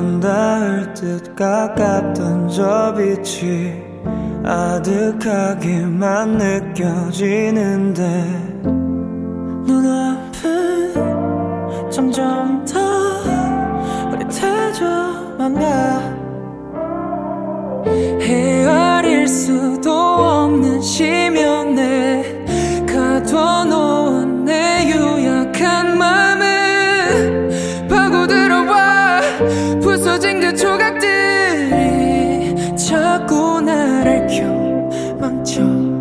넌 닿을 듯 가깝던 저 빛이 아득하게만 느껴지는데 눈앞은 점점 더 흐릿해져만 가. 헤아릴 수도 없는 심연에 가둬놓은 내 유약한 맘은 파고들어와. 부서진 그 조각들이 자꾸 나를 켜망쳐.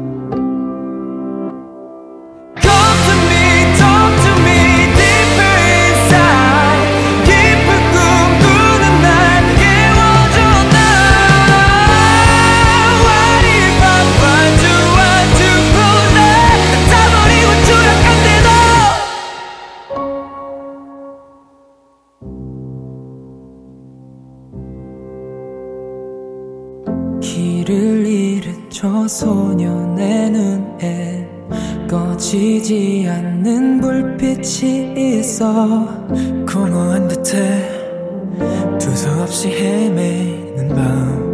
길을 잃은 저 소년의 눈에 꺼지지 않는 불빛이 있어. 공허한 듯해 두서없이 헤매는 밤.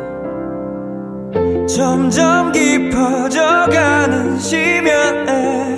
점점 깊어져가는 심연에